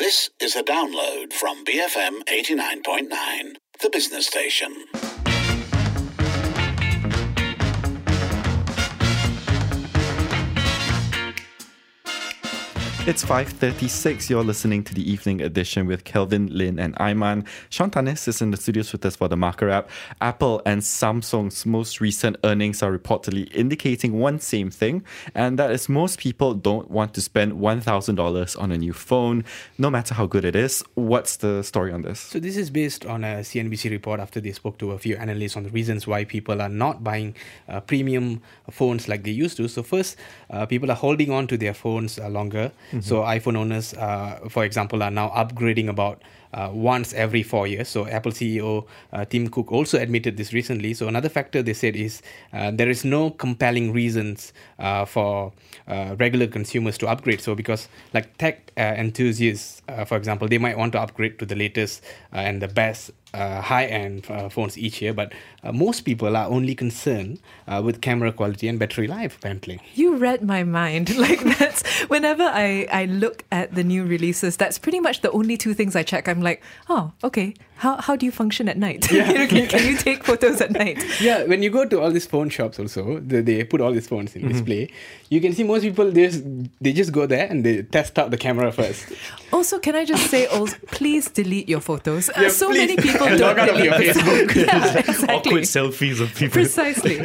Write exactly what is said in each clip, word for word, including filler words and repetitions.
This is a download from B F M eighty-nine point nine, the business station. It's five thirty-six. You're listening to the evening edition with Kelvin, Lin and Aiman. Sean Tanis is in the studios with us for the Market Wrap. Apple and Samsung's most recent earnings are reportedly indicating one same thing, and that is most people don't want to spend one thousand dollars on a new phone, no matter how good it is. What's the story on this? So this is based on a C N B C report after they spoke to a few analysts on the reasons why people are not buying uh, premium phones like they used to. So first, uh, people are holding on to their phones uh, longer. Mm-hmm. So iPhone owners, uh, for example, are now upgrading about uh, once every four years. So Apple C E O uh, Tim Cook also admitted this recently. So another factor they said is uh, there is no compelling reasons uh, for uh, regular consumers to upgrade. So because like tech uh, enthusiasts, uh, for example, they might want to upgrade to the latest uh, and the best Uh, high-end uh, phones each year, but uh, most people are only concerned uh, with camera quality and battery life, apparently. You read my mind. Like that's whenever I, I look at the new releases, that's pretty much the only two things I check. I'm like, oh, okay. How how do you function at night? Yeah. you know, can, can you take photos at night? Yeah, when you go to all these phone shops also, they, they put all these phones in mm-hmm. display. You can see most people, they just, they just go there and they test out the camera first. Also, can I just say, also, please delete your photos. Uh, yeah, so please. many people and don't log out of your Facebook. yeah, exactly. Awkward selfies of people. Precisely.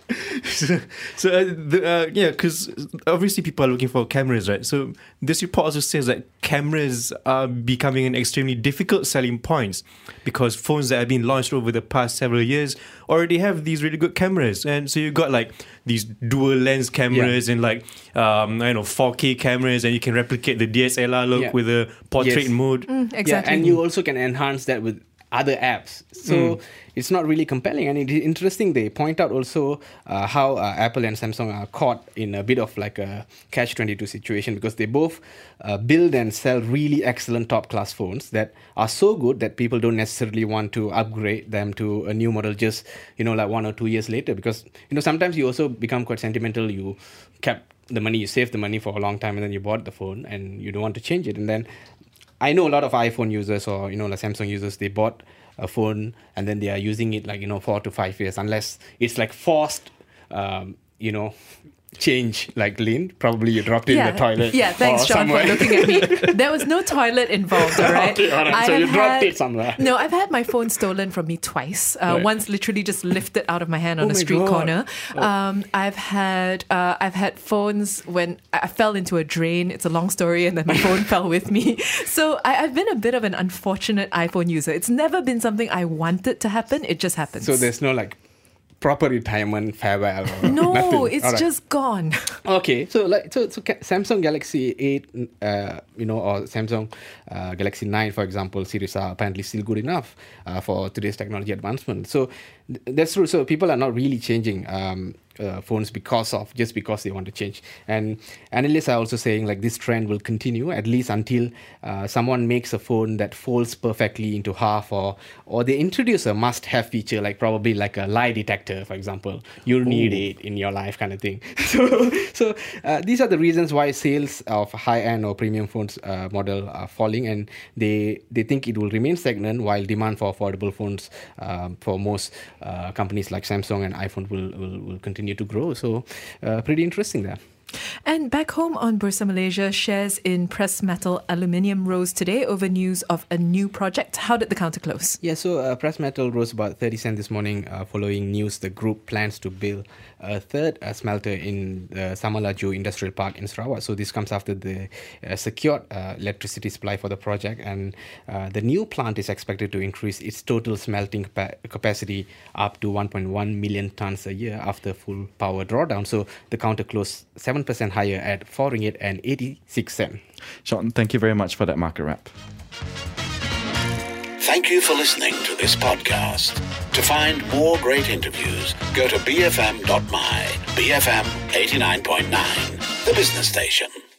so, so uh, the, uh, yeah, because obviously people are looking for cameras, right? So this report also says that cameras are becoming an extremely difficult selling point because phones that have been launched over the past several years already have these really good cameras. And so you've got like these dual lens cameras yeah. and like, um, I don't know, four K cameras, and you can replicate the D S L R look yeah. with a portrait yes. mode. Mm, exactly. Yeah, and you also can enhance that with other apps. So mm. it's not really compelling. And it is interesting, they point out also uh, how uh, Apple and Samsung are caught in a bit of like a catch twenty-two situation, because they both uh, build and sell really excellent top-class phones that are so good that people don't necessarily want to upgrade them to a new model just, you know, like one or two years later. Because, you know, sometimes you also become quite sentimental. You kept the money, you saved the money for a long time, and then you bought the phone and you don't want to change it. And then I know a lot of iPhone users or, you know, like Samsung users, they bought a phone and then they are using it like, you know, four to five years, unless it's like forced, um, you know, change, like Lynn. Probably you dropped it yeah. in the toilet. Yeah, thanks, Sean, somewhere. for looking at me. There was no toilet involved, all right? Okay, all right. I So you dropped had, it somewhere. No, I've had my phone stolen from me twice. Uh, right. Once literally just lifted out of my hand on oh a my street God. corner. Oh. Um, I've had uh, I've had phones when I fell into a drain. It's a long story, and then my phone fell with me. So I, I've been a bit of an unfortunate iPhone user. It's never been something I wanted to happen. It just happens. So there's no like proper retirement farewell or no nothing. It's right. just gone. Okay, so like so, so Samsung Galaxy eight, uh, you know, or Samsung uh, Galaxy nine, for example, series are apparently still good enough uh, for today's technology advancement. So th- that's true. So people are not really changing um, uh, phones because of just because they want to change. And analysts are also saying like this trend will continue at least until uh, someone makes a phone that folds perfectly into half, or or they introduce a must-have feature like probably like a lie detector, for example. You'll need Ooh. it in your life, kind of thing. So, so uh, these are the reasons why sales of high-end or premium phones uh, model are falling, and they they think it will remain stagnant while demand for affordable phones um, for most uh, companies like Samsung and iPhone will will, will continue to grow. So, uh, pretty interesting there. And back home on Bursa Malaysia, shares in Press Metal Aluminium rose today over news of a new project. How did the counter close? Yeah, so uh, Press Metal rose about thirty cents this morning uh, following news the group plans to build a third uh, smelter in the Samalaju Industrial Park in Sarawak. So this comes after the uh, secured uh, electricity supply for the project, and uh, the new plant is expected to increase its total smelting capa- capacity up to one point one million tons a year after full power drawdown. So the counter closed seven percent higher at four ringgit and eighty-six cents. Sean, thank you very much for that market wrap. Thank you for listening to this podcast. To find more great interviews, go to b f m dot my, B F M eighty-nine point nine, the business station.